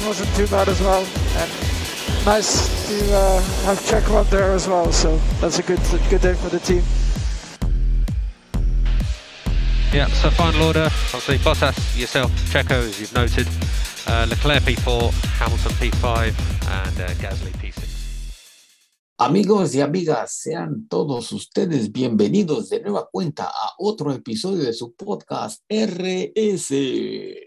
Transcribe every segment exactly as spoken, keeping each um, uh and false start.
wasn't too bad as well. And nice to uh, have Checo up there as well. So that's a good good day for the team. Yeah, so final order, obviously Bottas, yourself, Checo, as you've noted, uh, Leclerc P four, Hamilton P five, and uh, Gasly P six. Amigos y amigas, sean todos ustedes bienvenidos de nueva cuenta a otro episodio de su podcast R S.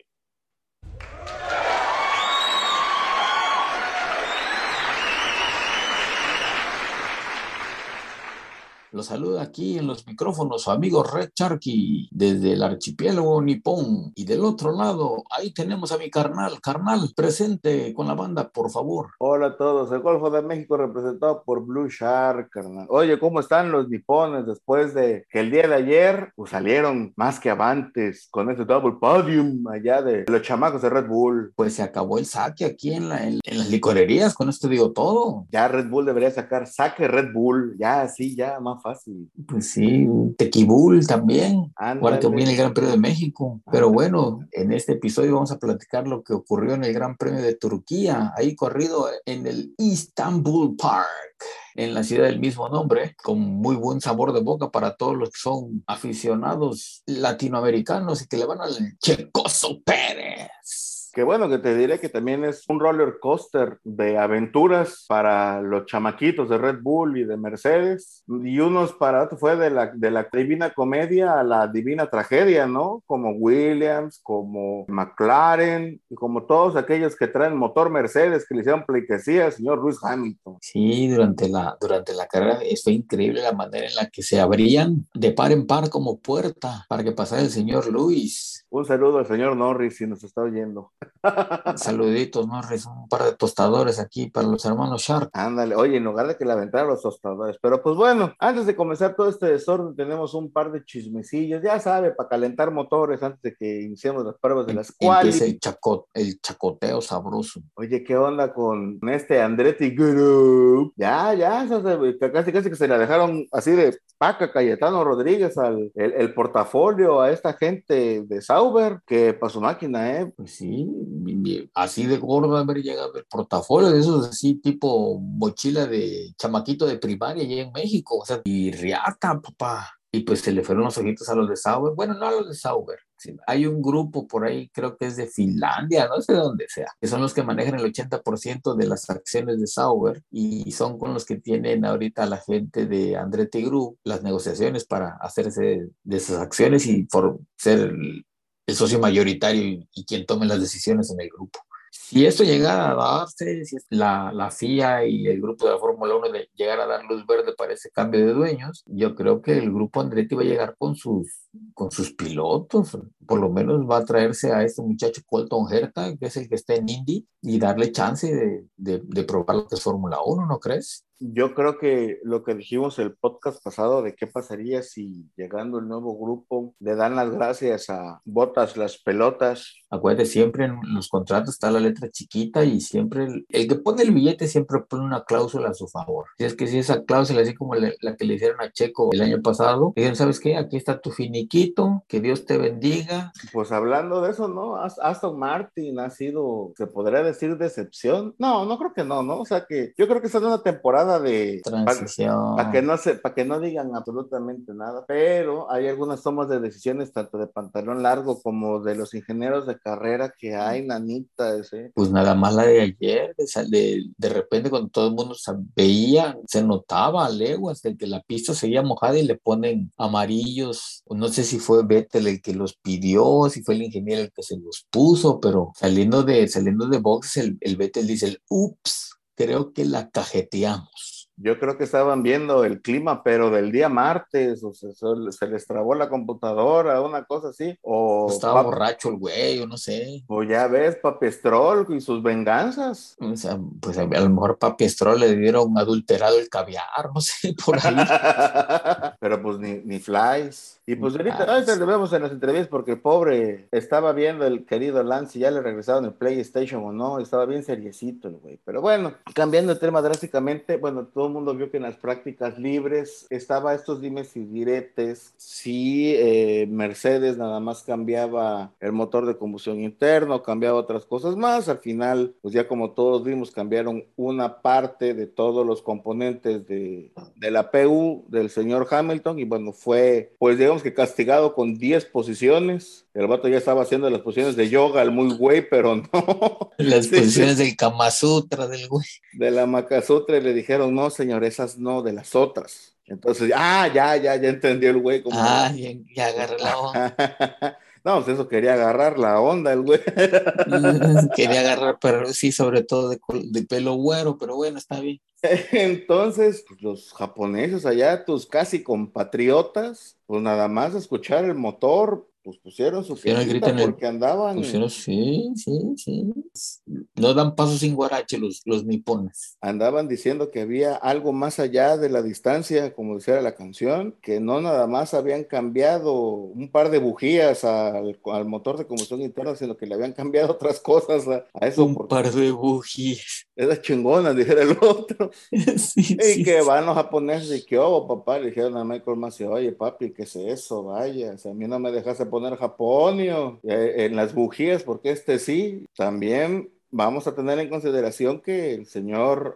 Los saluda aquí en los micrófonos su amigo Red Sharky desde el archipiélago nipón. Y del otro lado, ahí tenemos a mi carnal. Carnal, presente con la banda, por favor. Hola a todos. El Golfo de México representado por Blue Shark, carnal. Oye, ¿cómo están los nipones después de que el día de ayer pues, salieron más que avantes con ese double podium allá de los chamacos de Red Bull? Pues se acabó el saque aquí en, la, en, en las licorerías, con esto digo todo. Ya Red Bull debería sacar saque Red Bull, ya así, ya más fácil. Pues sí, Tequibul también, Ándale. igual que viene el Gran Premio de México. Pero Ándale. Bueno, en este episodio vamos a platicar lo que ocurrió en el Gran Premio de Turquía, ahí corrido en el Istanbul Park, en la ciudad del mismo nombre, con muy buen sabor de boca para todos los que son aficionados latinoamericanos y que le van al Checoso Pérez. Qué bueno, que te diré que también es un roller coaster de aventuras para los chamaquitos de Red Bull y de Mercedes, y unos para otro fue de la, de la divina comedia a la divina tragedia, ¿no? Como Williams, como McLaren, y como todos aquellos que traen motor Mercedes que le hicieron pleitesía al señor Lewis Hamilton. Sí, durante la, durante la carrera fue increíble la manera en la que se abrían de par en par como puerta para que pasara el señor Lewis. Un saludo al señor Norris si nos está oyendo. Saluditos, Norris, un par de tostadores aquí para los hermanos Shark. Ándale, oye, en lugar de que le aventaran los tostadores. Pero pues bueno, antes de comenzar todo este desorden, tenemos un par de chismecillos, ya sabe, para calentar motores antes de que iniciemos las pruebas de las cuales. Empieza el, chaco, el chacoteo sabroso. Oye, ¿qué onda con este Andretti Group? Ya, ya, eso se, casi casi que se la dejaron así de paca Cayetano Rodríguez al el, el portafolio a esta gente de Sauber, que para su máquina, ¿eh? Pues sí, así de gordo haber llegado el portafolio de esos así tipo mochila de chamaquito de primaria allá en México, o sea, y riata, papá. Y pues se le fueron los ojitos a los de Sauber. Bueno, no a los de Sauber. Sí, hay un grupo por ahí, creo que es de Finlandia, no sé de dónde sea, que son los que manejan el ochenta por ciento de las acciones de Sauber y son con los que tienen ahorita la gente de Andretti Group las negociaciones para hacerse de esas acciones y por ser el, el socio mayoritario y, y quien tome las decisiones en el grupo. Si esto llegara a darse, si la, la F I A y el grupo de la Fórmula uno de llegar a dar luz verde para ese cambio de dueños, yo creo que el grupo Andretti va a llegar con sus, con sus pilotos, por lo menos va a traerse a este muchacho Colton Herta, que es el que está en Indy, y darle chance de, de, de probar lo que es Fórmula uno, ¿no crees? Yo creo que lo que dijimos el podcast pasado de qué pasaría si llegando el nuevo grupo le dan las gracias a Bottas las pelotas. Acuérdate, siempre en los contratos está la letra chiquita y siempre el, el que pone el billete siempre pone una cláusula a su favor. Si es que si esa cláusula, así como le, la que le hicieron a Checo el año pasado, dijeron, ¿sabes qué? Aquí está tu finiquito, que Dios te bendiga. Pues hablando de eso, ¿no? Aston Martin ha sido, se podría decir, decepción. No, no creo que no, ¿no? O sea que yo creo que está en una temporada de transición para pa que no se para que no digan absolutamente nada, pero hay algunas tomas de decisiones tanto de pantalón largo como de los ingenieros de carrera que hay nanitas, ¿eh? Pues nada más la de ayer, de, de, de repente cuando todo el mundo se veía, se notaba a leguas de que la pista seguía mojada y le ponen amarillos, no sé si fue Vettel el que los pidió, si fue el ingeniero el que se los puso, pero saliendo de saliendo de boxes el, el Vettel dice el ups, creo que la cajeteamos. Yo creo que estaban viendo el clima, pero del día martes, o sea, se les trabó la computadora, una cosa así, o estaba pap- borracho el güey, o no sé. O ya ves, Papestrol y sus venganzas. O sea, pues a, a lo mejor Papestrol le dieron adulterado el caviar, no sé, por ahí. Pero pues ni, ni flies. Y pues ahorita, ahorita lo vemos en las entrevistas porque el pobre estaba viendo el querido Lance, ya le regresaron el PlayStation o no, estaba bien seriecito el güey. Pero bueno, cambiando el tema drásticamente, bueno, todo el el mundo vio que en las prácticas libres estaba estos dimes y diretes. Sí, eh, Mercedes nada más cambiaba el motor de combustión interno, cambiaba otras cosas más. Al final, pues ya como todos vimos, cambiaron una parte de todos los componentes de, de la P U del señor Hamilton y bueno, fue, pues digamos que castigado con diez posiciones. El vato ya estaba haciendo las posiciones de yoga, el muy güey, pero no. Las Sí, posiciones sí. del Kama Sutra del güey. De la Makasutra y le dijeron, no, señor, esas no, de las otras. Entonces, ah, ya, ya, ya entendió el güey como... Ah, ya, ya agarré la onda. No, pues eso quería agarrar la onda el güey. Quería agarrar, pero sí, sobre todo de, de pelo güero, pero bueno, está bien. Entonces, pues, los japoneses allá, tus casi compatriotas, pues nada más escuchar el motor, pues pusieron su Pusieron el grito quejita en el... porque andaban, Pusieron, sí, sí, sí. No dan paso sin guarache los, los nipones. andaban diciendo que había algo más allá de la distancia, como decía la canción, que no nada más habían cambiado un par de bujías al, al motor de combustión interna, sino que le habían cambiado otras cosas a, a eso, Un par porque de bujías. era chingona, dijera el otro. Sí, Y sí, que sí. van los japoneses y que, oh, papá, le dijeron a Michael Massey, oye, papi, ¿qué es eso? Vaya, si a mí no me dejaste poner japonio eh, en las bujías, porque este sí. También vamos a tener en consideración que el señor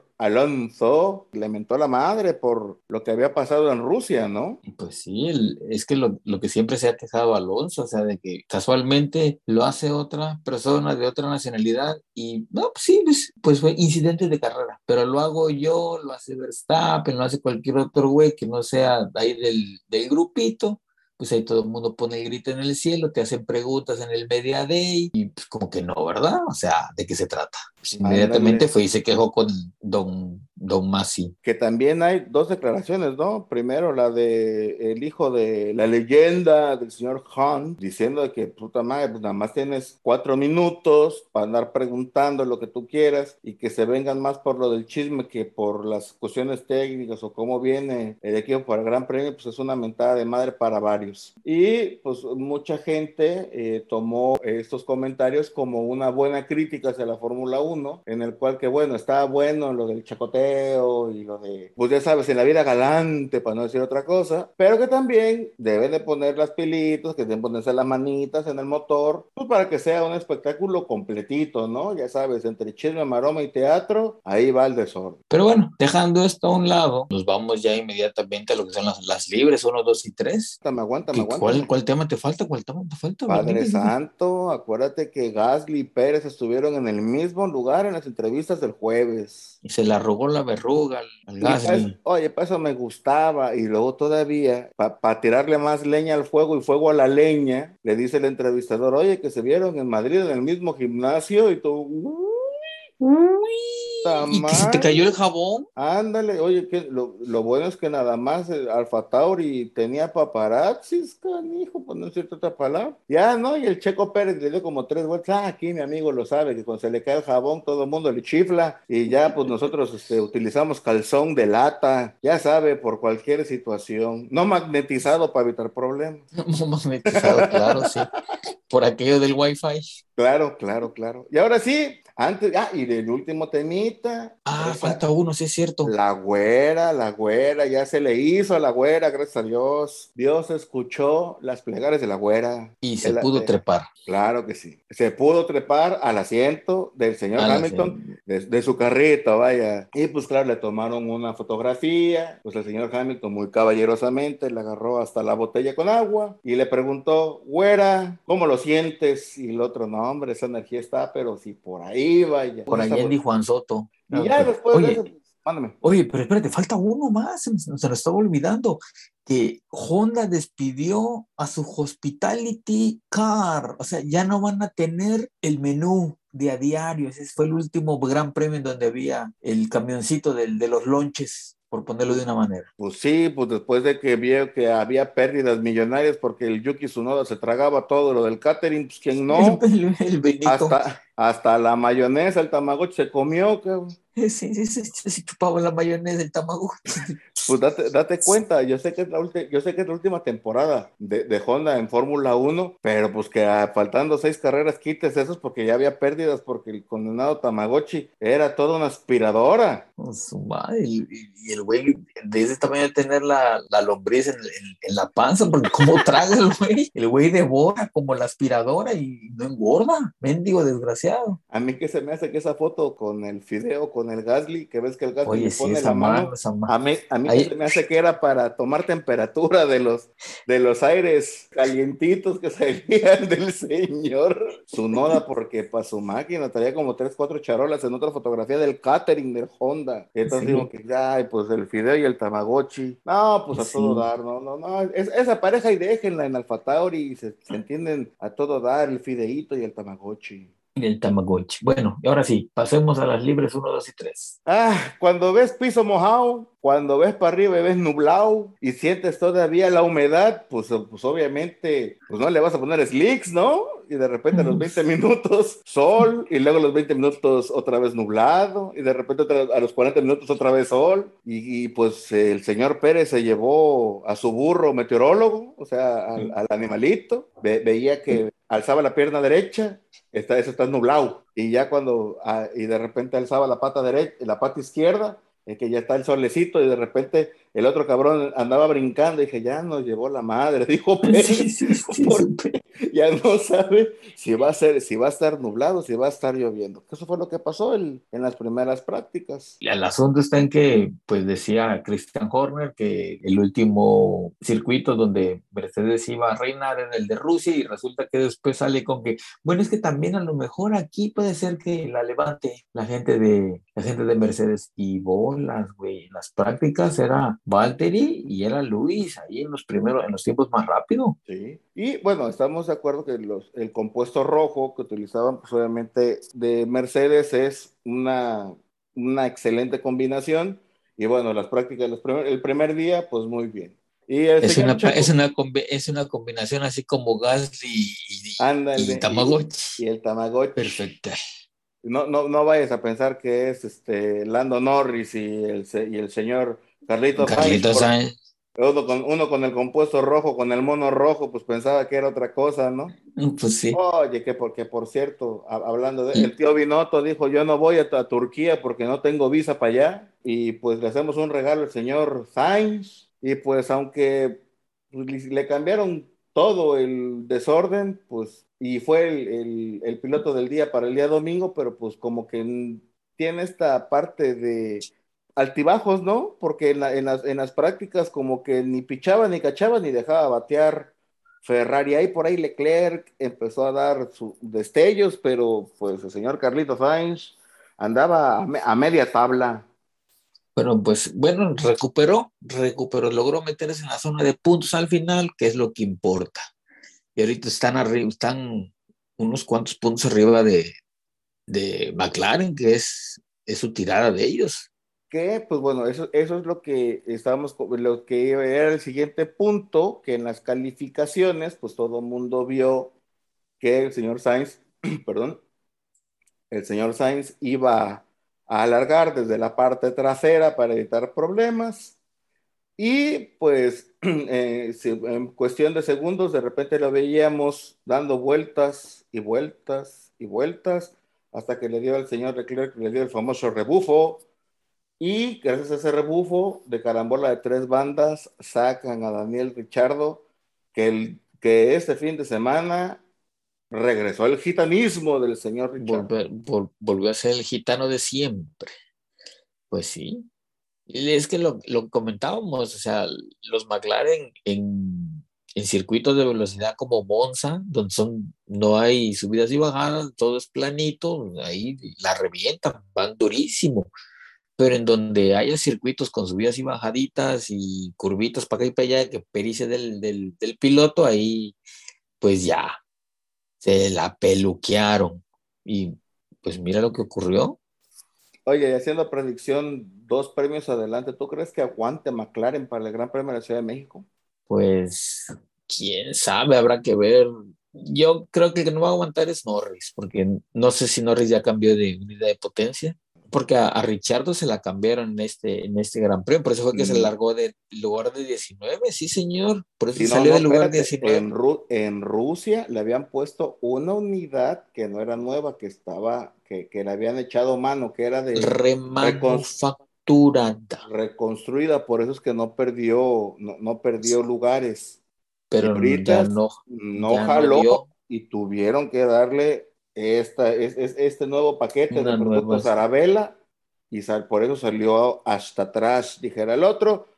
Alonso le mentó a la madre por lo que había pasado en Rusia, ¿no? Pues sí, el- es que lo, lo que siempre se ha quejado Alonso, o sea, de que casualmente lo hace otra persona de otra nacionalidad y no, pues sí, pues, pues fue incidente de carrera, pero lo hago yo, lo hace Verstappen, lo hace cualquier otro güey que no sea ahí del, del grupito, pues ahí todo el mundo pone el grito en el cielo, te hacen preguntas en el Media Day y pues como que no, ¿verdad? O sea, ¿de qué se trata? Pues inmediatamente Ándale. fue y se quejó con Don, Don Masi. Que también hay dos declaraciones, ¿no? Primero la de el hijo de la leyenda del señor Han, diciendo que puta madre, pues nada más tienes cuatro minutos para andar preguntando lo que tú quieras y que se vengan más por lo del chisme que por las cuestiones técnicas o cómo viene el equipo para el Gran Premio, pues es una mentada de madre para varios. Y pues mucha gente eh, tomó estos comentarios como una buena crítica hacia la Fórmula uno, en el cual que bueno, está bueno lo del chacoteo y lo de, pues ya sabes, en la vida galante, para no decir otra cosa, pero que también deben de poner las pilitos, que deben ponerse las manitas en el motor, pues para que sea un espectáculo completito, ¿no? Ya sabes, entre chisme, maroma y teatro, ahí va el desorden. Pero bueno, dejando esto a un lado, nos vamos ya inmediatamente a lo que son las, las libres, uno, dos y tres. Aguántame, aguántame, ¿Qué, cuál, aguántame. ¿Cuál tema te falta? ¿Cuál tema te falta? A ver, Padre dime, dime. Santo, acuérdate que Gasly y Pérez estuvieron en el mismo lugar en las entrevistas del jueves. Y se le arrugó la verruga al, al Y pa' eso- Gasly. oye, para eso me gustaba. Y luego todavía, para tirarle más leña al fuego y fuego a la leña, le dice el entrevistador, oye, que se vieron en Madrid en el mismo gimnasio y tú, "Uh, Uy, ¿y que se te tamal". cayó el jabón? Ándale, oye, que lo, lo bueno es que nada más el Alfa Tauri tenía paparazzis, canijo, por no decirte otra palabra. Ya, ¿no? Y el Checo Pérez le dio como tres vueltas. Ah, aquí mi amigo lo sabe, que cuando se le cae el jabón todo el mundo le chifla. Y ya, pues nosotros este, utilizamos calzón de lata, ya sabe, por cualquier situación. No magnetizado para evitar problemas. Magnetizado, claro, sí. Por aquello del Wi-Fi. Claro, claro, claro. Y ahora sí, antes, ah, y del último temita. Ah, Esa, falta uno, sí es cierto. la güera, la güera, ya se le hizo a la güera, gracias a Dios. Dios escuchó las plegarias de la güera. Y De se la- pudo de- trepar claro que sí. Se pudo trepar al asiento del señor a la Hamilton, de, de su carrito, vaya. Y pues claro, le tomaron una fotografía. Pues el señor Hamilton muy caballerosamente le agarró hasta la botella con agua y le preguntó, güera, ¿cómo lo sientes? Y el otro, no, hombre, esa energía está, pero si por ahí, vaya. por Pues esa Allende y bot- Juan Soto. y No, ya pero- después de eso, oye, mándame. oye, pero espérate, falta uno más, se, me- se lo estaba olvidando, que Honda despidió a su Hospitality Car, o sea, ya no van a tener el menú de a diario, ese fue el último gran premio en donde había el camioncito del, de los lonches, por ponerlo de una manera. Pues sí, pues después de que vio que había pérdidas millonarias porque el Yuki Tsunoda se tragaba todo lo del catering, pues quién no, El, el, el Benito, hasta, hasta la mayonesa, el tamagotchi se comió, cabrón. sí, sí, sí, sí, sí, chupaba la mayonesa del Tamagotchi. Pues date, date cuenta, yo sé que es la, ulti- yo sé que es la última temporada de, de Honda en Fórmula uno, pero pues que ah, faltando seis carreras quites esos porque ya había pérdidas porque el condenado Tamagotchi era toda una aspiradora. Oh, su madre, y, y- y el güey de ese tamaño de tener la, la lombriz en, en- en la panza, porque cómo traga el güey, el güey devora como la aspiradora y no engorda, mendigo desgraciado. A mí que se me hace que esa foto con el fideo, con el Gasly, que ves que el Gasly le Oye, sí, pone esa la mano, mano, esa mano. a mí, a mí que se Ahí, me hace que era para tomar temperatura de los, de los aires calientitos que salían del señor Tsunoda, porque para su máquina traía como tres, cuatro charolas en otra fotografía del catering del Honda. Entonces digo sí, que, ay, pues el fideo y el Tamagotchi. No, pues a todo sí. dar, no, no, no. Es, esa pareja y déjenla en AlphaTauri y se, se entienden a todo dar, el fideíto y el Tamagotchi. Y el Tamagotchi. Bueno, y ahora sí, pasemos a las libres uno, dos y tres. Ah, cuando ves piso mojado, cuando ves para arriba y ves nublado y sientes todavía la humedad, pues, pues obviamente, pues no le vas a poner slicks, ¿no? Y de repente a los veinte minutos sol y luego a los veinte minutos otra vez nublado y de repente otra- a los cuarenta minutos otra vez sol y, y, pues el señor Pérez se llevó a su burro meteorólogo, o sea, al, al animalito, Ve- veía que alzaba la pierna derecha, está, eso está nublado. Y ya cuando, ah, y de repente alzaba la pata derecha, la pata izquierda, es que ya está el solecito, y de repente el otro cabrón andaba brincando, y dije, ya nos llevó la madre, dijo Sí, Pérez, sí, sí, porque supe. ya no sabe si va a ser, si va a estar nublado, si va a estar lloviendo. Eso fue lo que pasó en, en las primeras prácticas. Y el asunto está en que, pues decía Christian Horner que el último circuito donde Mercedes iba a reinar era el de Rusia y resulta que después sale con que, bueno, es que también a lo mejor aquí puede ser que la levante la gente de, la gente de Mercedes y bolas, güey. En las prácticas era Valtteri y era Luis ahí en los primeros, en los tiempos más rápido. Sí. Y bueno, estamos de acuerdo que los, el compuesto rojo que utilizaban, pues obviamente de Mercedes es una, una excelente combinación. Y bueno, las prácticas, los primer- el primer día, pues muy bien. Y el Es señor una, pa- es Checo, una, combi- es una combinación así como Gasly y, y ándale, y, y Tamagotchi. el Tamagotchi. Perfecta. No, no, no vayas a pensar que es este Lando Norris y el, se- y el señor Carlito Sainz, Carlitos por, Sainz. uno con, uno con el compuesto rojo, con el mono rojo, pues pensaba que era otra cosa, ¿no? Mm, Pues sí. Oye, que porque por cierto, a- hablando de, el Y, tío Binotto dijo, yo no voy a, a Turquía porque no tengo visa para allá, y pues le hacemos un regalo al señor Sainz, y pues aunque pues, le le cambiaron todo el desorden, pues, y fue el, el- el piloto del día para el día domingo, pero pues como que mm, tiene esta parte de altibajos, ¿no? Porque en, la- en las, en las prácticas como que ni pichaba, ni cachaba, ni dejaba batear Ferrari. Ahí por ahí Leclerc empezó a dar sus destellos, pero pues el señor Carlito Sainz andaba a, me- a media tabla. pero pues bueno, recuperó, recuperó, logró meterse en la zona de puntos al final, que es lo que importa. Y ahorita están arriba, están unos cuantos puntos arriba de, de McLaren, que es, es su tirada de ellos. Que pues bueno, eso, eso es lo que estábamos, co- lo que era el siguiente punto, que en las calificaciones, pues todo el mundo vio que el señor Sainz, perdón, el señor Sainz iba a alargar desde la parte trasera para evitar problemas. Y pues eh, si- en cuestión de segundos, de repente lo veíamos dando vueltas y vueltas y vueltas, hasta que le dio al señor Leclerc, le dio el famoso rebufo. Y gracias a ese rebufo de carambola de tres bandas, sacan a Daniel Ricciardo, que, el, que este fin de semana regresó el gitanismo del señor Ricciardo. Volver, vol- volvió a ser el gitano de siempre. Pues sí. Y es que lo, lo comentábamos, o sea, los McLaren en, en circuitos de velocidad como Monza, donde son, no hay subidas y bajadas, todo es planito, ahí la revientan, van durísimo. Pero en donde haya circuitos con subidas y bajaditas y curvitas para acá y para allá, que perice del, del, del piloto, ahí pues ya se la peluquearon. Y pues mira lo que ocurrió. Oye, y haciendo predicción, dos premios adelante, ¿tú crees que aguante McLaren para el Gran Premio de la Ciudad de México? Pues quién sabe, habrá que ver. Yo creo que el que no va a aguantar es Norris, porque no sé si Norris ya cambió de unidad de potencia. porque a, a Richardo se la cambiaron en este, en este Gran Premio, por eso fue que mm. se largó del lugar de diecinueve, sí señor, por eso sí, salió no, no, del lugar espérate, diecinueve. En, Ru en Rusia le habían puesto una unidad que no era nueva, que estaba, que, que le habían echado mano, que era de remanufacturada. Reconstruida, por eso es que no perdió, no, no perdió lugares. Pero y ahorita ya no, no ya jaló no y tuvieron que darle esta, es, es, este nuevo paquete una de productos nueva... Arabella y sal, por eso salió hasta atrás, dijera el otro.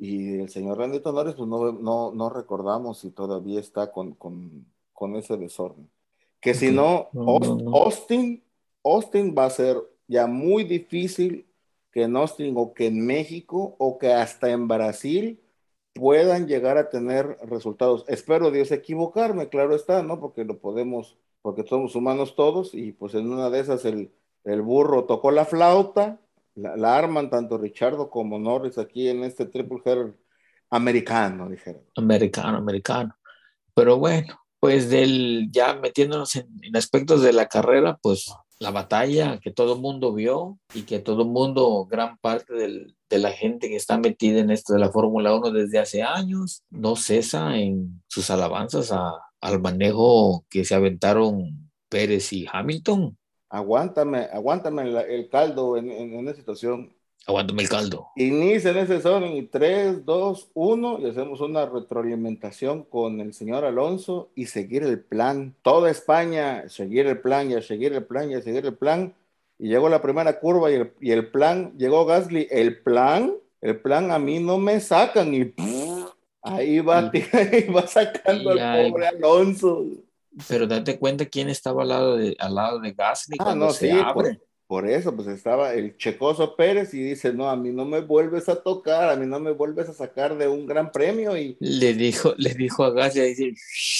Y el señor Randy Norris, pues no, no, no recordamos si todavía está con, con, con ese desorden. Que si no, no, Aust, no, no. Austin, Austin va a ser ya muy difícil que en Austin o que en México o que hasta en Brasil puedan llegar a tener resultados. Espero Dios equivocarme, claro está, ¿no? Porque lo podemos, porque somos humanos todos y pues en una de esas el, el burro tocó la flauta, la, la arman tanto Richardo como Norris aquí en este triple header americano, dijeron. Americano, americano. Pero bueno, pues del, ya metiéndonos en, en aspectos de la carrera, pues la batalla que todo el mundo vio y que todo el mundo, gran parte del, de la gente que está metida en esto de la Fórmula uno desde hace años, no cesa en sus alabanzas a, al manejo que se aventaron Pérez y Hamilton. Aguántame, aguántame el, el caldo en, en, en esa situación. Aguántame el caldo. Inicia en ese orden y tres, dos, uno y hacemos una retroalimentación con el señor Alonso y seguir el plan. Toda España, seguir el plan y a seguir el plan y a seguir el plan. Y llegó la primera curva y el, y el plan, llegó Gasly, el plan, el plan a mí no me sacan y pff, ahí va, y, ahí va sacando al pobre va. Alonso. Pero date cuenta quién estaba al lado de, al lado de Gasly ah, cuando no, se sí, abre. Por... Por eso, pues estaba el checoso Pérez y dice, no, a mí no me vuelves a tocar, a mí no me vuelves a sacar de un gran premio. Y le dijo, le dijo a Gasly, dice,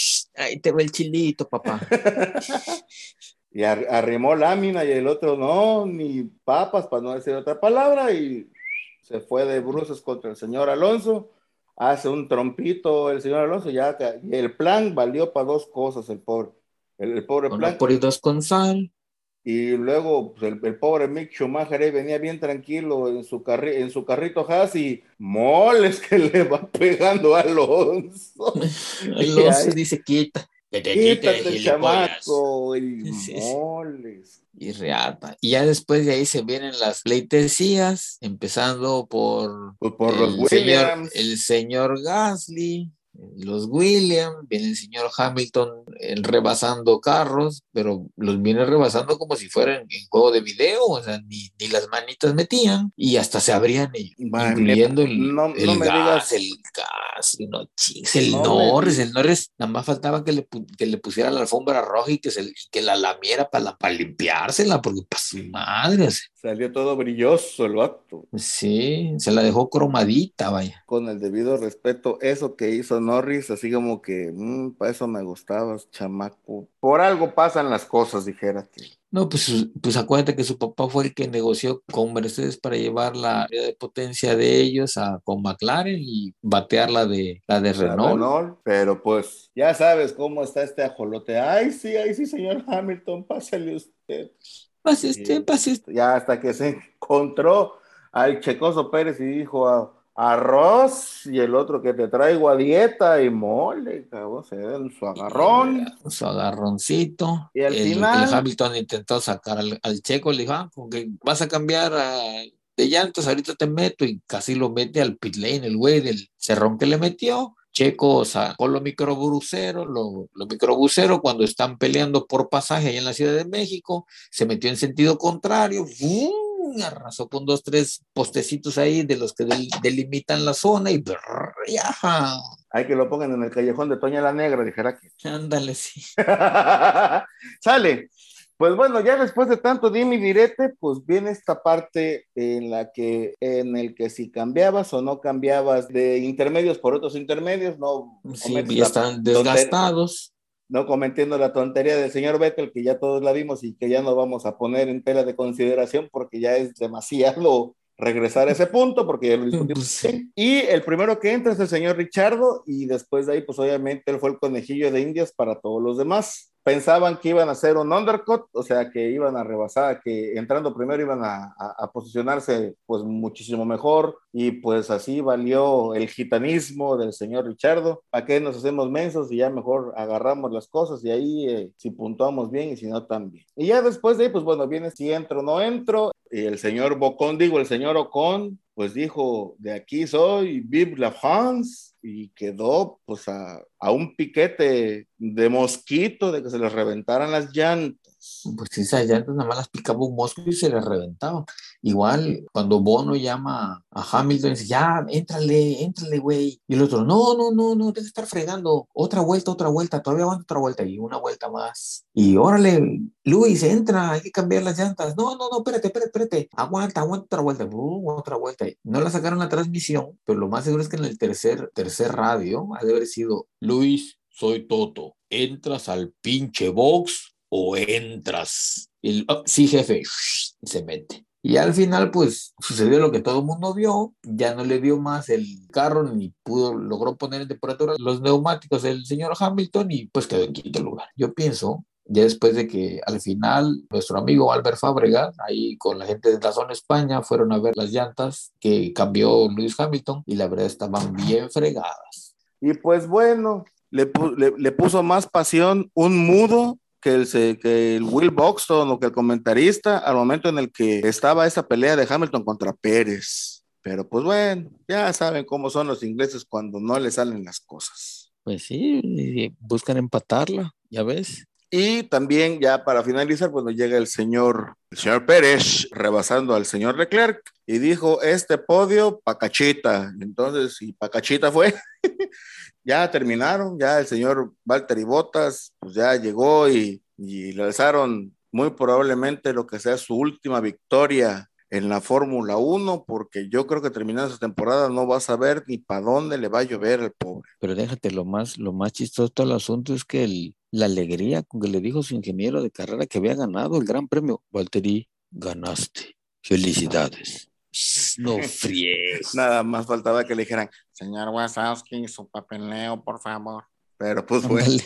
ahí te va el chilito, papá. Y ar arrimó lámina y el otro, no, ni papas, para no decir otra palabra, y se fue de bruces contra el señor Alonso. Hace un trompito el señor Alonso, ya y el plan valió para dos cosas, el pobre. El, el pobre Uno plan. por y dos con sal. Y luego pues, el, el pobre Mick Schumacher ahí venía bien tranquilo en su, carri en su carrito Haas y moles que le va pegando a Alonso. Alonso dice, quita, que te quítate quite el chamaco y sí, moles. Y reata. Y ya después de ahí se vienen las pleitesías, empezando por, pues por el, los Williams. Señor, el señor Gasly, los Williams, viene el señor Hamilton el, rebasando carros, pero los viene rebasando como si fueran en juego de video, o sea, ni, ni las manitas metían, y hasta se abrían ellos, Vale, incluyendo el, no, el no me gas, digas, el gas, no, chis, el no Norris, el Norris, nada más faltaba que le, que le pusiera la alfombra roja y que, se, que la lamiera para, para limpiársela, porque para su madre. Salió todo brilloso el vato. Sí, se la dejó cromadita, vaya. Con el debido respeto, eso que hizo Norris, así como que, mmm, para eso me gustabas, chamaco. Por algo pasan las cosas, dijera que. No, pues, pues acuérdate que su papá fue el que negoció con Mercedes para llevar la de potencia de ellos a, con McLaren y batear la de, la de Renault. La Renault. Pero pues, ya sabes cómo está este ajolote. Ay, sí, ay, sí, señor Hamilton, pásale usted. Pase usted, pase usted. Ya hasta que se encontró al checoso Pérez y dijo a, arroz y el otro que te traigo a dieta y mole, cabrón, se dan su agarrón. Y, su agarroncito. Y al el, final. El Hamilton intentó sacar al, al checo, le dijo, ah, con que vas a cambiar a, de llantas, ahorita te meto, y casi lo mete al pit lane, el güey del cerrón que le metió. Checo sacó los microbuseros, los, los microbuseros cuando están peleando por pasaje allá en la Ciudad de México, se metió en sentido contrario, ¡bum! Arrasó con dos, tres postecitos ahí de los que del, delimitan la zona y ¡brrr! Hay que lo pongan en el callejón de Toña la Negra, dijera que. Ándale, sí. Sale. Pues bueno, ya después de tanto dime y direte, pues viene esta parte en la que, en el que si cambiabas o no cambiabas de intermedios por otros intermedios, no. Sí, ya están desgastados. No cometiendo la tontería del señor Vettel, que ya todos la vimos y que ya no vamos a poner en tela de consideración porque ya es demasiado regresar a ese punto, porque ya lo discutimos. Sí. Y el primero que entra es el señor Richardo, y después de ahí, pues obviamente él fue el conejillo de Indias para todos los demás. pensaban que iban a hacer un undercut, o sea, que iban a rebasar, que entrando primero iban a, a, a posicionarse pues muchísimo mejor, y pues así valió el gitanismo del señor Richardo. ¿Para qué nos hacemos mensos y ya mejor agarramos las cosas y ahí eh, si puntuamos bien y si no también? Y ya después de ahí, pues bueno, viene si entro o no entro, y el señor Bocón, digo, el señor Ocon, pues dijo, de aquí soy, vive la France, y quedó pues a, a un piquete de mosquito de que se les reventaran las llantas. Pues esas llantas nada más las picaba un mosco y se les reventaba. Igual cuando Bono llama a Hamilton y dice, ya, éntrale, éntrale, güey. Y el otro, no, no, no, no, deja de estar fregando. Otra vuelta, otra vuelta, todavía aguanta otra vuelta. Y una vuelta más. Y órale, Luis, entra, hay que cambiar las llantas. No, no, no, espérate, espérate, espérate. Aguanta, aguanta otra vuelta. Uh, otra vuelta. No la sacaron la transmisión, pero lo más seguro es que en el tercer, tercer radio ha de haber sido, Luis, soy Toto. Entras al pinche box o entras. Y, oh, sí, jefe, se mete. Y al final, pues, sucedió lo que todo el mundo vio, ya no le dio más el carro, ni pudo, logró poner en temperatura los neumáticos el señor Hamilton, y pues quedó en quinto lugar. Yo pienso, ya después de que al final nuestro amigo Albert Fábregas, ahí con la gente de Dazón España, fueron a ver las llantas que cambió Lewis Hamilton, y la verdad estaban bien fregadas. Y pues bueno, le, le, le puso más pasión un mudo que el, que el Will Buxton o que el comentarista al momento en el que estaba esa pelea de Hamilton contra Pérez. Pero pues bueno, ya saben cómo son los ingleses cuando no les salen las cosas. Pues sí, buscan empatarla, ya ves. Y también ya para finalizar, cuando llega el señor, el señor Pérez rebasando al señor Leclerc y dijo, este podio pa' Cachita. Entonces, y pa' Cachita fue. Ya terminaron, ya el señor Valtteri Bottas pues ya llegó y, y le alzaron muy probablemente lo que sea su última victoria en la Fórmula uno, porque yo creo que terminando esa temporada no va a saber ni para dónde le va a llover al pobre. Pero déjate, lo más, lo más chistoso de todo el asunto es que el, la alegría con que le dijo su ingeniero de carrera que había ganado el Gran Premio, Valtteri, ganaste, felicidades. No fríes. Nada más faltaba que le dijeran, señor Wazowski, su papeleo, por favor. Pero pues bueno.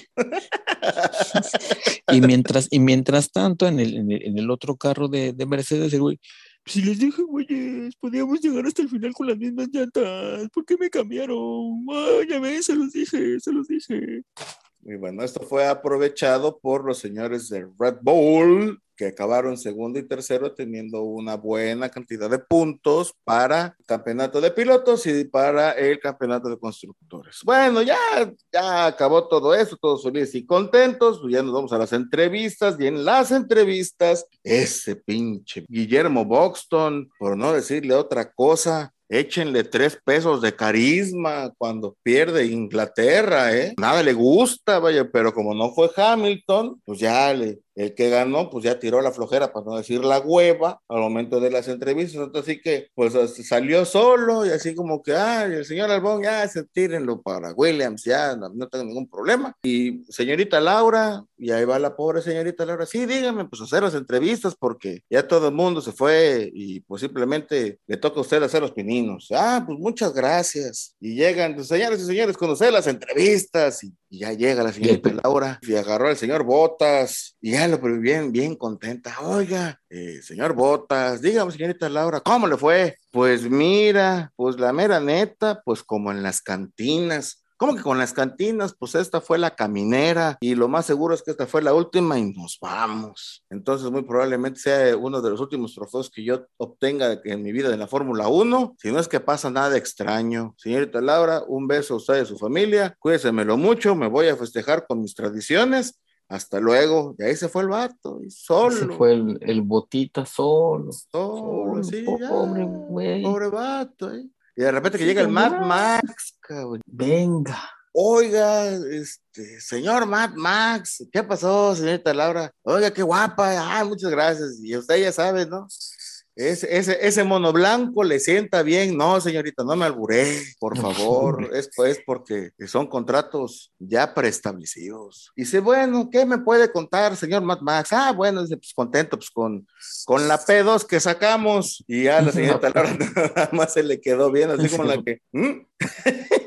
y mientras y mientras tanto, en el, en el, en el otro carro de, de Mercedes, el güey, si les dije, güeyes, podíamos llegar hasta el final con las mismas llantas. ¿Por qué me cambiaron? Ay, ya ves, se los dije, se los dije. Y bueno, esto fue aprovechado por los señores de Red Bull, que acabaron segundo y tercero teniendo una buena cantidad de puntos para el campeonato de pilotos y para el campeonato de constructores. Bueno, ya, ya acabó todo eso, todos felices y contentos, ya nos vamos a las entrevistas, y en las entrevistas, ese pinche Guillermo Buxton, por no decirle otra cosa, échenle tres pesos de carisma cuando pierde Inglaterra, ¿eh? Nada le gusta, vaya, pero como no fue Hamilton, pues ya le, el que ganó, pues ya tiró la flojera, para no decir la hueva, al momento de las entrevistas. Entonces, así que, pues salió solo, y así como que, ay, el señor Albón, ya se tírenlo para Williams, ya no, no tengo ningún problema. Y señorita Laura, y ahí va la pobre señorita Laura, sí, dígame, pues hacer las entrevistas, porque ya todo el mundo se fue, y pues simplemente le toca a usted hacer los pininos. Ah, pues muchas gracias. Y llegan, pues, señores y señores, conocer las entrevistas, y, y ya llega la señorita Bien. Laura, y agarró al señor Bottas, y ya lo pero bien, bien contenta. Oiga, eh, señor Bottas, dígame, señorita Laura, ¿cómo le fue? Pues mira, pues la mera neta, pues como en las cantinas. ¿Cómo que con las cantinas? Pues esta fue la caminera, y lo más seguro es que esta fue la última y nos vamos. Entonces muy probablemente sea uno de los últimos trofeos que yo obtenga en mi vida en la Fórmula uno, si no es que pasa nada extraño. Señorita Laura, un beso a usted y a su familia, cuídensemelo mucho, me voy a festejar con mis tradiciones. Hasta luego. Y ahí se fue el vato, y solo. Se fue el, el Botita solo. Solo, solo sí, pobre, ya. güey. Pobre vato, ¿eh? Y de repente que Sí, llega el Mad ¿verdad? Max, cabrón. Venga. Oiga, este, señor Mad Max, ¿qué pasó, señorita Laura? Oiga, qué guapa, ah, muchas gracias. Y usted ya sabe, ¿no? Ese, ese, ese mono blanco le sienta bien. No, señorita, no me alburé, por favor. Es pues porque son contratos ya preestablecidos. Dice, bueno, ¿qué me puede contar, señor Mad Max? Ah, bueno, dice, pues contento pues con, con la P dos que sacamos. Y ya la señorita Laura nada más se le quedó bien, así como la que, ¿Mm?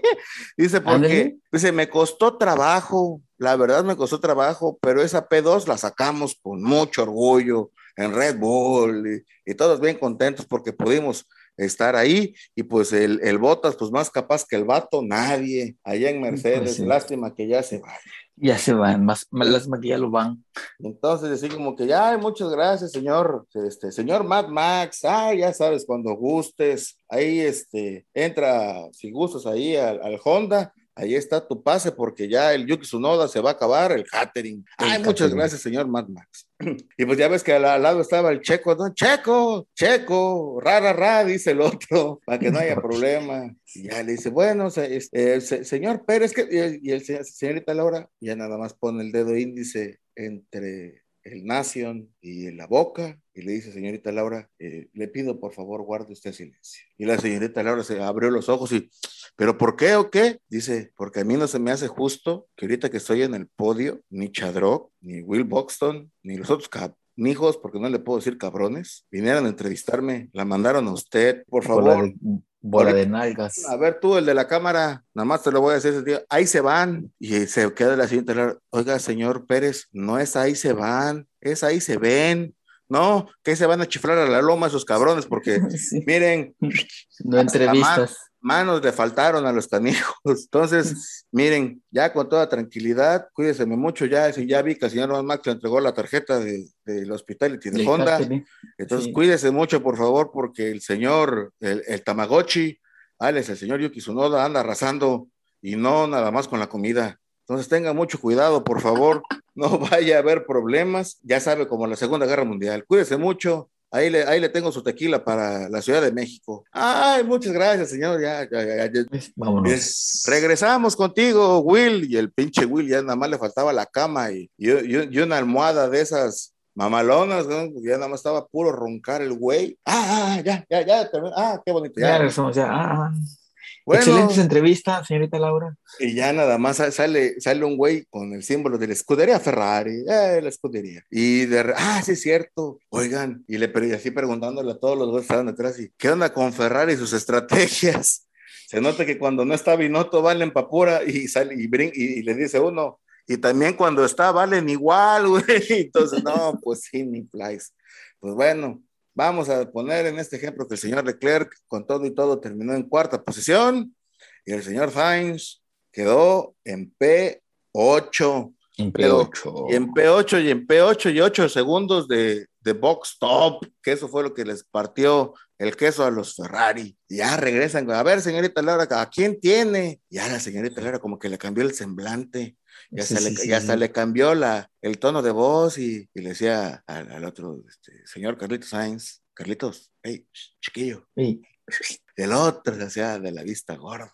Dice, porque, dice, me costó trabajo, la verdad me costó trabajo, pero esa P dos la sacamos con mucho orgullo en Red Bull y, y todos bien contentos porque pudimos estar ahí y pues el, el Bottas, pues más capaz que el vato, nadie, allá en Mercedes, pues sí. Lástima que ya se va. Ya se van, más, más lástima que ya lo van. Entonces, así como que ya, muchas gracias, señor, este, señor Mad Max, ah, ya sabes, cuando gustes, ahí, este, entra, si gustas ahí al, al Honda, ahí está tu pase, porque ya el Yuki Tsunoda se va a acabar, el catering. El Ay, catering. Muchas gracias, señor Mad Max. Y pues ya ves que al, al lado estaba el Checo, ¿no? Checo, Checo, ra, ra, ra, dice el otro, para que no haya problema. Y ya le dice, bueno, se, eh, se, señor Pérez, que, y, y el señorita Laura, ya nada más pone el dedo índice entre el Nation y la boca, y le dice, señorita Laura, eh, le pido por favor guarde usted silencio. Y la señorita Laura se abrió los ojos y, ¿pero por qué o qué? Dice, porque a mí no se me hace justo que ahorita que estoy en el podio, ni Chadrock, ni Will Buxton, ni los otros cap hijos, porque no le puedo decir cabrones, vinieron a entrevistarme, la mandaron a usted, por favor. Bola de, bola de nalgas. A ver tú, el de la cámara, nada más te lo voy a decir ese día, ahí se van. Y se queda la siguiente, oiga, señor Pérez, no es ahí se van, es ahí se ven. No, que se van a chiflar a la loma esos cabrones, porque sí. Miren, no entrevistas. Manos le faltaron a los canijos. Entonces, miren, ya con toda tranquilidad, cuídense mucho, ya, ya vi que el señor Max le entregó la tarjeta de, del Hospitality de Honda. Entonces, sí. Cuídense mucho, por favor, porque el señor, el, el Tamagotchi, Alex, el señor Yuki Tsunoda anda arrasando y no nada más con la comida. Entonces, tengan mucho cuidado, por favor, no vaya a haber problemas. Ya sabe, como la Segunda Guerra Mundial. Cuídense mucho. Ahí le, ahí le tengo su tequila para la Ciudad de México. Ay, muchas gracias, señor. Ya, ya, ya, ya. Vámonos. Eh, regresamos contigo, Will. Y el pinche Will ya nada más le faltaba la cama y, y, y una almohada de esas mamalonas, ¿no? Ya nada más estaba puro roncar el güey. Ah, ah, ya, ya, ya. Ah, qué bonito. Ya, ya regresamos, ya. Ah, bueno, excelentes entrevistas, señorita Laura. Y ya nada más sale, sale un güey con el símbolo de la escudería Ferrari, eh, la escudería. Y de, ah, sí es cierto, oigan, y le y así preguntándole a todos los güeyes que estaban detrás, y ¿qué onda con Ferrari y sus estrategias? Se nota que cuando no está Binotto valen pa' pura, y sale y, brin, y, y le dice uno, y también cuando está valen igual, güey. Entonces, no, pues sí, ni flies. Pues bueno. Vamos a poner en este ejemplo que el señor Leclerc, con todo y todo, terminó en cuarta posición y el señor Sainz quedó en P ocho. En P ocho. Y en P ocho y en P ocho y ocho segundos de, de box top, que eso fue lo que les partió el queso a los Ferrari. Y ya regresan, a ver, señorita Laura, ¿a quién tiene? Ya la señorita Laura como que le cambió el semblante. Ya, sí, se sí, le, sí, ya sí. se le cambió la, el tono de voz y, y le decía al, al otro, este, señor Carlitos Sainz, Carlitos, hey, chiquillo. Hey. El otro se hacía de la vista gorda.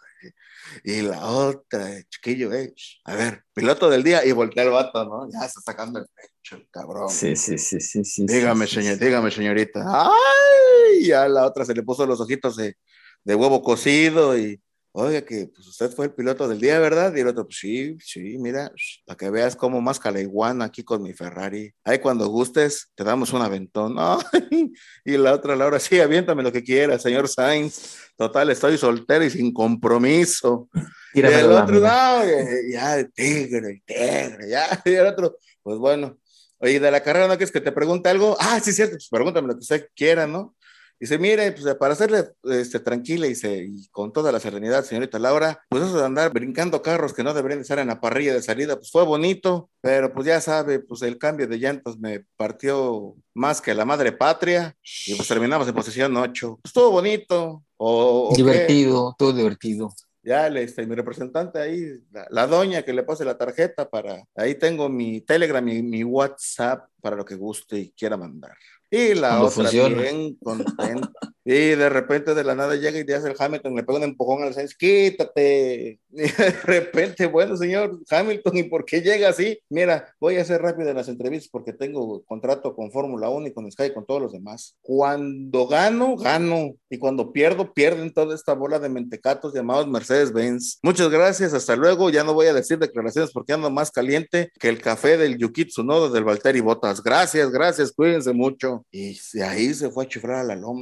Y la otra, chiquillo, hey, a ver, piloto del día, y voltea el vato, ¿no? Ya está sacando el pecho, el cabrón. Sí, sí, sí, sí, sí. Dígame, sí, señor, sí. dígame, señorita. ¡Ay! Y a la otra se le puso los ojitos de, de huevo cocido y oiga, que pues usted fue el piloto del día, ¿verdad? Y el otro, pues sí, sí, mira, para que veas cómo más caleiguana aquí con mi Ferrari. Ahí cuando gustes, te damos un aventón. Ay, y la otra, Laura, sí, aviéntame lo que quieras, señor Sainz. Total, estoy soltero y sin compromiso. Y el otro, no, ya, tigre, tigre, ya. Y el otro, pues bueno. Oye, de la carrera, ¿no quieres que te pregunte algo? Ah, sí, cierto, pues pregúntame lo que usted quiera, ¿no? Dice, mire, pues para hacerle este, tranquila y, se, y con toda la serenidad, señorita Laura, pues eso de andar brincando carros que no deberían estar en la parrilla de salida, pues fue bonito, pero pues ya sabe, pues el cambio de llantas me partió más que la madre patria y pues terminamos en posición ocho. Pues estuvo bonito. O, o divertido, todo divertido. Ya, le, este, mi representante ahí, la, la doña que le pase la tarjeta para, ahí tengo mi Telegram, mi, mi WhatsApp para lo que guste y quiera mandar. Y la Cuando otra funciona. Bien contenta. Y de repente de la nada llega y te hace el Hamilton, le pega un empujón al Sainz, quítate. Y de repente, bueno, señor Hamilton, ¿y por qué llega así? Mira, voy a hacer rápido en las entrevistas porque tengo contrato con Fórmula uno y con Sky y con todos los demás. Cuando gano, gano. Y cuando pierdo, pierden toda esta bola de mentecatos llamados Mercedes-Benz. Muchas gracias, hasta luego. Ya no voy a decir declaraciones porque ando más caliente que el café del Yuki Tsunoda del Valtteri Bottas. Gracias, gracias, cuídense mucho. Y de ahí se fue a chifrar a la loma al pobre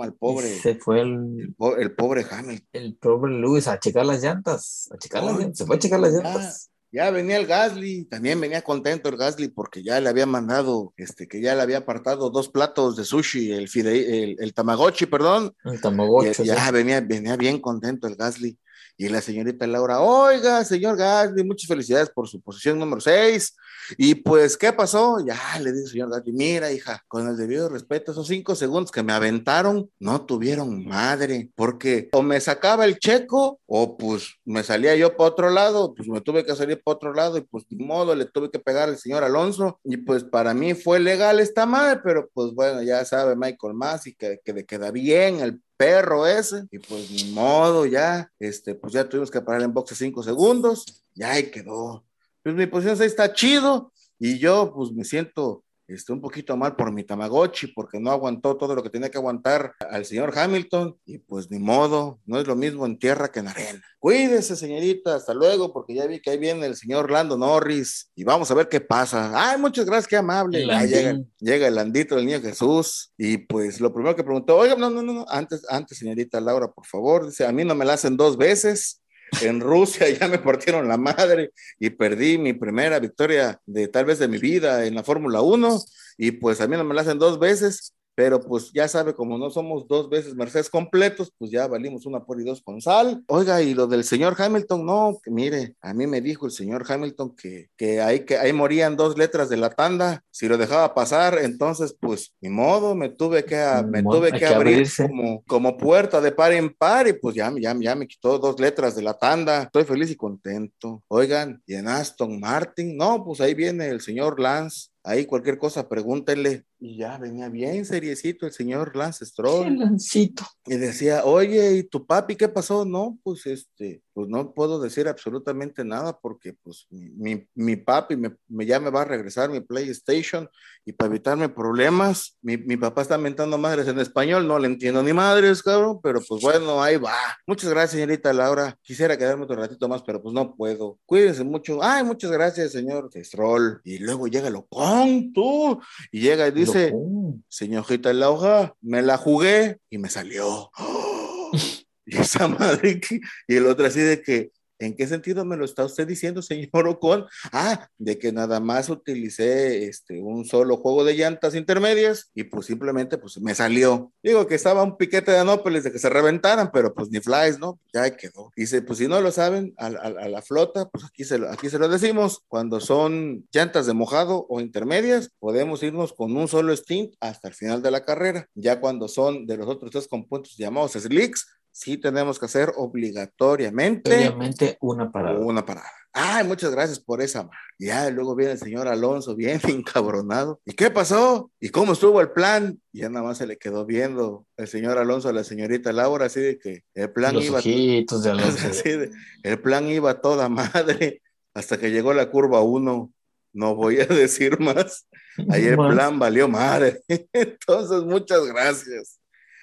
pobre. Se fue el, el, el pobre Hamilton. El pobre Lewis a checar las llantas. A checar oh, las llantas. Se fue a checar las llantas. Ya, ya venía el Gasly, también venía contento el Gasly porque ya le había mandado, este, que ya le había apartado dos platos de sushi, el, fide, el, el Tamagotchi, perdón. El Tamagotchi. Y, ya sí. venía, venía bien contento el Gasly. Y la señorita Laura, oiga, señor Gasly, muchas felicidades por su posición número seis. Y pues, ¿qué pasó? Ya le dice el señor Gasly, mira, hija, con el debido respeto, esos cinco segundos que me aventaron no tuvieron madre, porque o me sacaba el checo, o pues me salía yo para otro lado, pues me tuve que salir para otro lado, y pues de modo le tuve que pegar al señor Alonso, y pues para mí fue legal esta madre, pero pues bueno, ya sabe Michael Masi que, que le queda bien el perro ese, y pues ni modo, ya, este, pues ya tuvimos que parar en boxe cinco segundos, ya ahí quedó. Pues mi posición seis está chido, y yo pues me siento este, un poquito mal por mi Tamagotchi, porque no aguantó todo lo que tenía que aguantar al señor Hamilton, y pues ni modo, no es lo mismo en tierra que en arena. Cuídese, señorita, hasta luego, porque ya vi que ahí viene el señor Lando Norris, y vamos a ver qué pasa. Ay, muchas gracias, qué amable. Ya llega, llega el Landito del Niño Jesús, y pues lo primero que preguntó, oiga, no, no, no, antes, antes, señorita Laura, por favor, dice, a mí no me la hacen dos veces. En Rusia ya me partieron la madre y perdí mi primera victoria de tal vez de mi vida en la Fórmula uno, y pues a mí no me la hacen dos veces, pero pues ya sabe, como no somos dos veces Mercedes completos, pues ya valimos una por y dos con sal. Oiga, y lo del señor Hamilton, no, que mire, a mí me dijo el señor Hamilton que, que, ahí, que ahí morían dos letras de la tanda, si lo dejaba pasar, entonces pues ni modo, me tuve que, me bueno, tuve que, que abrir como, como puerta de par en par, y pues ya, ya, ya me quitó dos letras de la tanda, estoy feliz y contento. Oigan, y en Aston Martin, no, pues ahí viene el señor Lance. Ahí cualquier cosa, pregúntenle. Y ya venía bien seriecito el señor Lance Stroll. ¡Qué Lancito! Y decía, oye, ¿y tu papi qué pasó? No, pues este, pues no puedo decir absolutamente nada porque pues mi, mi papi me, me, ya me va a regresar mi PlayStation, y para evitarme problemas, mi, mi papá está mentando madres en español, no le entiendo ni madres, cabrón, pero pues bueno, ahí va. Muchas gracias, señorita Laura. Quisiera quedarme otro ratito más, pero pues no puedo. Cuídense mucho. Ay, muchas gracias, señor Stroll. Y luego llega lo con tú, y llega y dice, señorita Laura, me la jugué y me salió. ¡Oh! Y esa madre, que, y el otro así de que, ¿en qué sentido me lo está usted diciendo, señor Ocon? Ah, de que nada más utilicé este, un solo juego de llantas intermedias, y pues simplemente pues me salió. Digo que estaba un piquete de Anópolis de que se reventaran, pero pues ni flies, ¿no? Ya quedó. Dice, pues si no lo saben, a, a, a la flota, pues aquí se, lo, aquí se lo decimos, cuando son llantas de mojado o intermedias, podemos irnos con un solo stint hasta el final de la carrera. Ya cuando son de los otros tres compuestos llamados slicks, sí tenemos que hacer obligatoriamente, obligatoriamente una parada. Una parada. Ay, muchas gracias por esa. Ya luego viene el señor Alonso bien encabronado. ¿Y qué pasó? ¿Y cómo estuvo el plan? Y ya nada más se le quedó viendo el señor Alonso a la señorita Laura, así de que el plan Los iba... ojitos de Alonso. Así de, el plan iba a toda madre hasta que llegó la curva uno. No voy a decir más. Ahí el plan valió madre. Entonces, muchas gracias.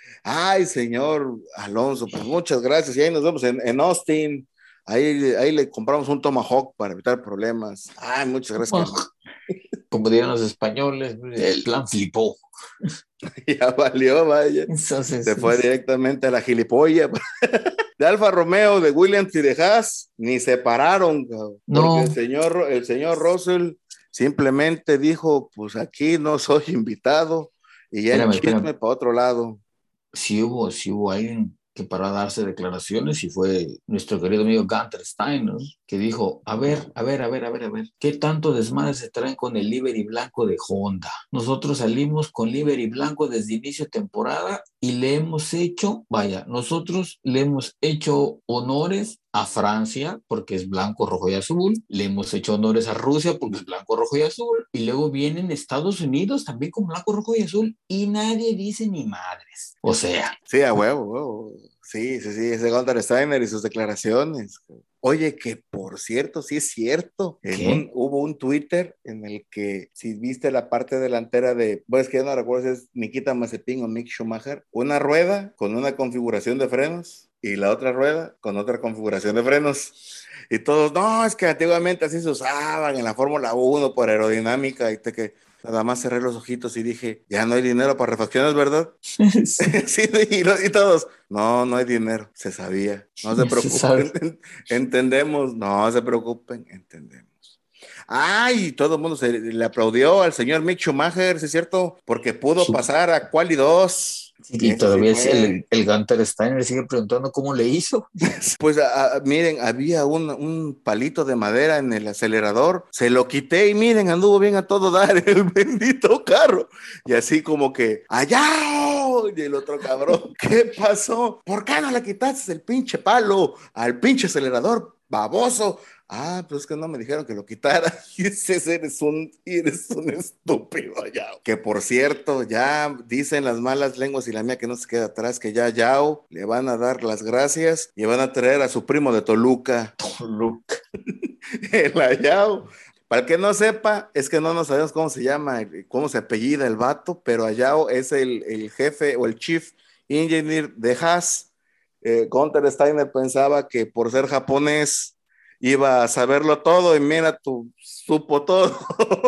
Ay, señor Alonso, pues muchas gracias. Y ahí nos vemos en, en Austin. Ahí, ahí le compramos un Tomahawk para evitar problemas. Ay, muchas gracias. Oh, como dirían los españoles, el plan flipó. Ya valió, vaya. Entonces, se fue directamente a la gilipolla. De Alfa Romeo, de Williams y de Haas, ni se pararon, porque no. el señor, el señor Russell simplemente dijo, pues aquí no soy invitado, y ya el chisme para otro lado. Sí hubo, sí hubo alguien que paró a darse declaraciones, y fue nuestro querido amigo Gunter Steiner, que dijo, a ver, a ver, a ver, a ver, a ver, ¿qué tanto desmadre se traen con el livery blanco de Honda? Nosotros salimos con livery blanco desde inicio de temporada y le hemos hecho, vaya, nosotros le hemos hecho honores a Francia porque es blanco, rojo y azul, le hemos hecho honores a Rusia porque es blanco, rojo y azul, y luego vienen Estados Unidos también con blanco, rojo y azul, y nadie dice ni madres. O sea. Sí, a huevo, huevo. Sí, sí, sí, ese Gunter Steiner y sus declaraciones. Oye, que por cierto, sí es cierto. En un, hubo un Twitter en el que, si viste la parte delantera de, bueno, es que ya no recuerdo si es Nikita Mazepin o Mick Schumacher, una rueda con una configuración de frenos y la otra rueda con otra configuración de frenos. Y todos, no, es que antiguamente así se usaban en la Fórmula uno por aerodinámica, y te que, Nada más cerré los ojitos y dije, ya no hay dinero para refacciones, ¿verdad? Sí, sí y, y todos, no, no hay dinero, se sabía, no se preocupen, se entendemos, no se preocupen, entendemos. Ay, todo el mundo se le aplaudió al señor Mick Schumacher, ¿sí es cierto? Porque pudo pasar a Quali dos. Y Eso todavía sí el, el Gunter Steiner sigue preguntando cómo le hizo. Pues a, a, miren, había un, un palito de madera en el acelerador, se lo quité y miren, anduvo bien a todo dar el bendito carro. Y así como que, allá, y el otro cabrón, ¿qué pasó? ¿Por qué no le quitaste el pinche palo al pinche acelerador, baboso? Ah, pues es que no me dijeron que lo quitara. Y ese eres un, eres un estúpido, Yao. Que por cierto, ya dicen las malas lenguas y la mía que no se queda atrás, que ya Yao le van a dar las gracias y van a traer a su primo de Toluca. Toluca. El Ayao. Para el que no sepa, es que no nos sabemos cómo se llama, cómo se apellida el vato, pero Ayao es el, el jefe o el chief engineer de Haas. Eh, Gunter Steiner pensaba que por ser japonés iba a saberlo todo y mira, tú supo todo.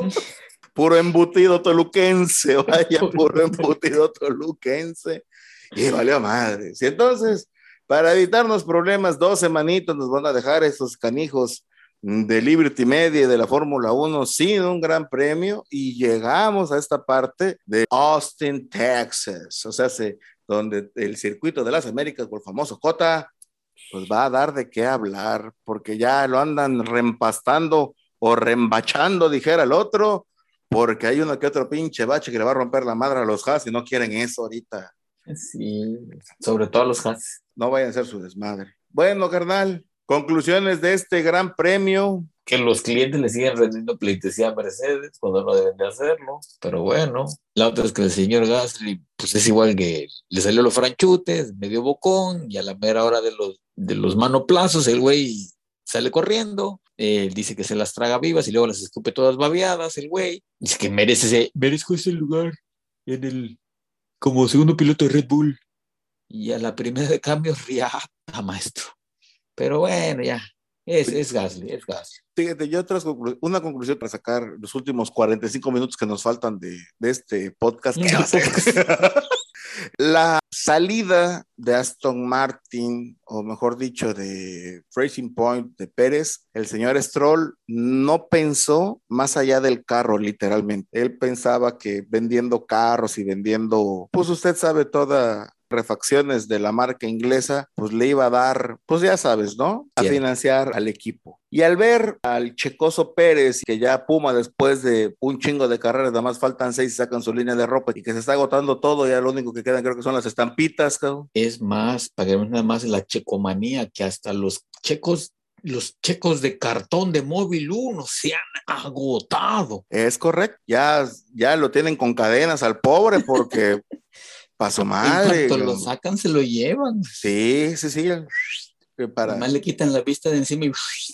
Puro embutido toluquense, vaya, puro embutido toluquense. Y valió madre. Y entonces, para evitarnos problemas, dos semanitos nos van a dejar esos canijos de Liberty Media y de la Fórmula uno sin un gran premio y llegamos a esta parte de Austin, Texas. O sea, se, donde el circuito de las Américas, por el famoso Cota, pues va a dar de qué hablar, porque ya lo andan reempastando o reembachando, dijera el otro, porque hay uno que otro pinche bache que le va a romper la madre a los Haas y no quieren eso ahorita. Sí, sobre todo a los Haas. No vayan a ser su desmadre. Bueno, carnal, conclusiones de este gran premio. Que los clientes le siguen rendiendo pleitesía a Mercedes cuando no deben de hacerlo, pero bueno. La otra es que el señor Gasly, pues es igual que le salió los franchutes, medio bocón, y a la mera hora de los, de los manoplazos, el güey sale corriendo, eh, dice que se las traga vivas y luego las escupe todas babeadas, el güey. Dice que merece ese, merezco ese lugar en el, como segundo piloto de Red Bull. Y a la primera de cambios, riata, maestro. Pero bueno, ya. Es, es Gasly, es Gasly. Fíjate, yo otras conclu- una conclusión para sacar los últimos cuarenta y cinco minutos que nos faltan de, de este podcast. ¿Qué va a ser? La salida de Aston Martin, o mejor dicho, de Racing Point de Pérez, el señor Stroll no pensó más allá del carro, literalmente. Él pensaba que vendiendo carros y vendiendo, pues usted sabe toda refacciones de la marca inglesa, pues le iba a dar, pues ya sabes, ¿no? A financiar al equipo. Y al ver al Checoso Pérez, que ya Puma después de un chingo de carreras, nada más faltan seis y sacan su línea de ropa y que se está agotando todo, ya lo único que quedan creo que son las estampitas, cabrón. Es más, para que nada más la checomanía, que hasta los checos los checos de cartón de Móvil uno se han agotado. Es correcto, ya, ya lo tienen con cadenas al pobre porque pasó madre. En cuanto lo sacan, se lo llevan. Sí, sí, sí. Para... Además le quitan la vista de encima y...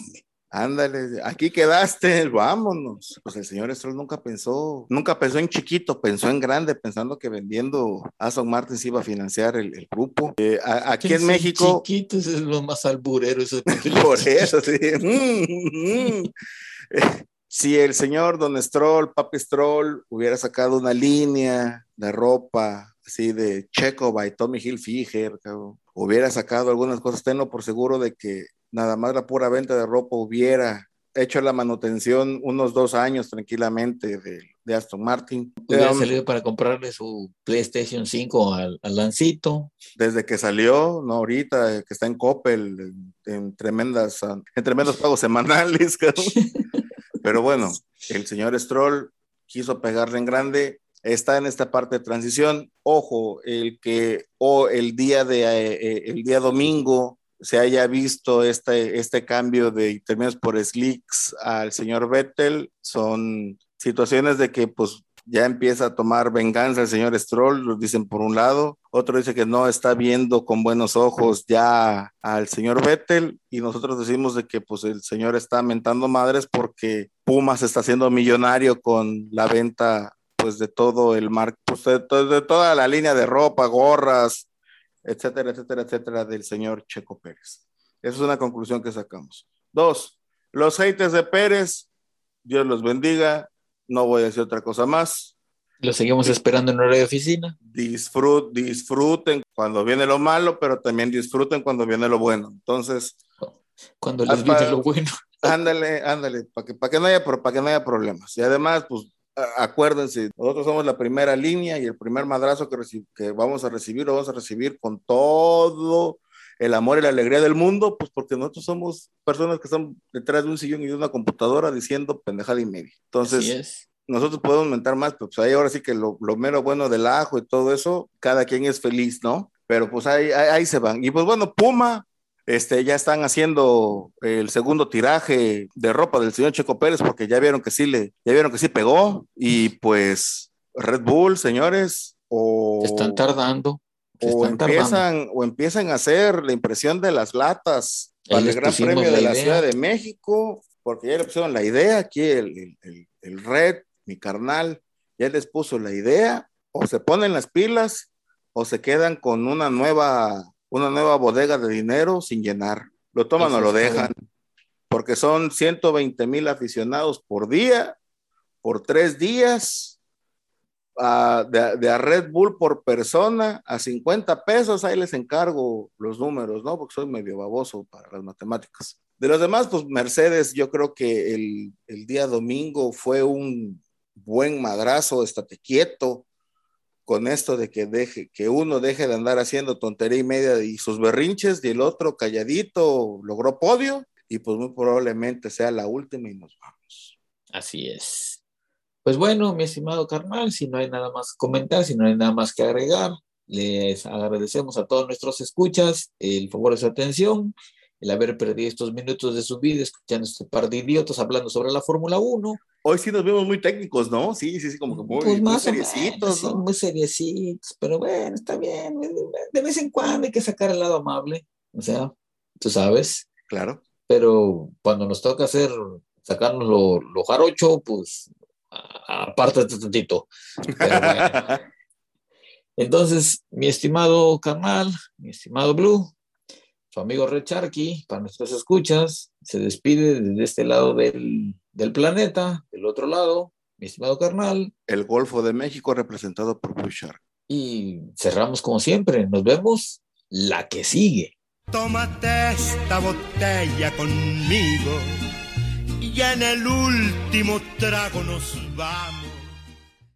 Ándale, aquí quedaste, vámonos. Pues el señor Stroll nunca pensó, nunca pensó en chiquito, pensó en grande, pensando que vendiendo Aston Martin se iba a financiar el, el grupo. Eh, a, aquí en México... Chiquitos es lo más alburero. Eso por eso, sí. mm, mm. Si el señor Don Stroll, Papi Stroll, hubiera sacado una línea de ropa así de Checo by Tommy Hilfiger, cabrón, hubiera sacado algunas cosas, tenlo por seguro de que nada más la pura venta de ropa hubiera hecho la manutención unos dos años tranquilamente de, de Aston Martin. Hubiera um, salido para comprarle su PlayStation cinco al, al Lancito. Desde que salió, no ahorita, que está en Coppel, en, en tremendas, en tremendos pagos semanales, cabrón. Pero bueno, el señor Stroll quiso pegarle en grande, está en esta parte de transición. Ojo, el que o el día de eh, el día domingo se haya visto este, este cambio de intermedios por slicks al señor Vettel, son situaciones de que pues ya empieza a tomar venganza el señor Stroll, lo dicen por un lado, otro dice que no está viendo con buenos ojos ya al señor Vettel, y nosotros decimos de que pues el señor está mentando madres porque Puma se está haciendo millonario con la venta pues de todo el mar, pues de, de toda la línea de ropa, gorras, etcétera, etcétera, etcétera, del señor Checo Pérez. Esa es una conclusión que sacamos. Dos, los haters de Pérez, Dios los bendiga, no voy a decir otra cosa más. Lo seguimos esperando en horario de oficina. Disfrut, disfruten cuando viene lo malo, pero también disfruten cuando viene lo bueno. Entonces, cuando les viene lo bueno. Ándale, ándale, para que, pa que, no haya, pa que no haya problemas. Y además, pues, acuérdense, nosotros somos la primera línea y el primer madrazo que, que vamos a recibir, lo vamos a recibir con todo el amor y la alegría del mundo, pues porque nosotros somos personas que están detrás de un sillón y de una computadora diciendo pendejada y media. Entonces, así es. Nosotros podemos mentar más, pero pues ahí ahora sí que lo, lo mero bueno del ajo y todo eso, cada quien es feliz, ¿no? Pero pues ahí, ahí, ahí se van. Y pues bueno, Puma, este, ya están haciendo el segundo tiraje de ropa del señor Checo Pérez, porque ya vieron que sí le, ya vieron que sí pegó, y pues Red Bull, señores, o se están tardando. Se o están empiezan, tardando. o empiezan a hacer la impresión de las latas para el Gran Premio de la Ciudad de México, porque ya le pusieron la idea aquí el, el, el, el Red, mi carnal, ya les puso la idea, o se ponen las pilas, o se quedan con una nueva, una nueva bodega de dinero sin llenar. Lo toman Eso o lo dejan, bien. Porque son ciento veinte mil aficionados por día, por tres días, uh, de, de a Red Bull por persona, a cincuenta pesos, ahí les encargo los números, ¿no? Porque soy medio baboso para las matemáticas. De los demás, pues Mercedes, yo creo que el, el día domingo fue un buen madrazo, estate quieto con esto de que deje, que uno deje de andar haciendo tontería y media y sus berrinches, y el otro calladito logró podio, y pues muy probablemente sea la última y nos vamos. Así es. Pues bueno, mi estimado carnal, si no hay nada más que comentar, si no hay nada más que agregar, les agradecemos a todos nuestros escuchas el favor de su atención, el haber perdido estos minutos de su vida escuchando este par de idiotas hablando sobre la Fórmula uno. Hoy sí nos vemos muy técnicos, ¿no? Sí, sí, sí, como que muy, pues muy seriecitos, menos, ¿no? Sí, muy seriecitos, pero bueno, está bien. De vez en cuando hay que sacar el lado amable, o sea, tú sabes. Claro. Pero cuando nos toca hacer, sacarnos lo, lo jarocho, pues apártate tantito. Pero bueno. Entonces, mi estimado carnal, mi estimado Blue, su amigo Red Sharky, para nuestras escuchas, se despide desde este lado del, del planeta, del otro lado, mi estimado carnal. El Golfo de México representado por Blue Shark. Y cerramos como siempre. Nos vemos la que sigue. Tómate esta botella conmigo y en el último trago nos vamos.